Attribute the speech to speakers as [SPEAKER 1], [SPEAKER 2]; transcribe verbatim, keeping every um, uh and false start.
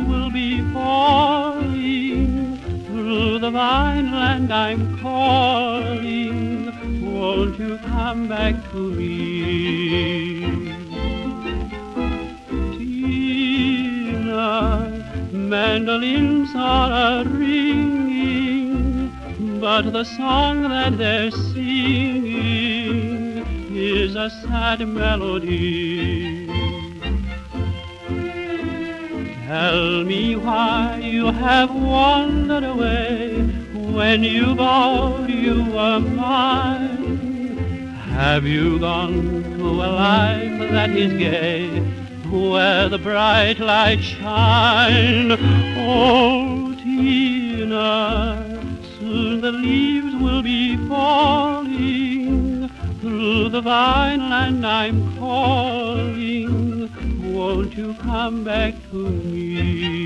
[SPEAKER 1] will be falling. Through the vineland I'm calling. Won't you come back to me? Tina, mandolins are a-ringing, but the song that they're singing is a sad melody. Tell me why you have wandered away when you vowed you were mine. Have you gone to a life that is gay, where the bright lights shine? Oh, Tina, soon the leaves will be falling. Through the vineland I'm calling. Won't you come back to me?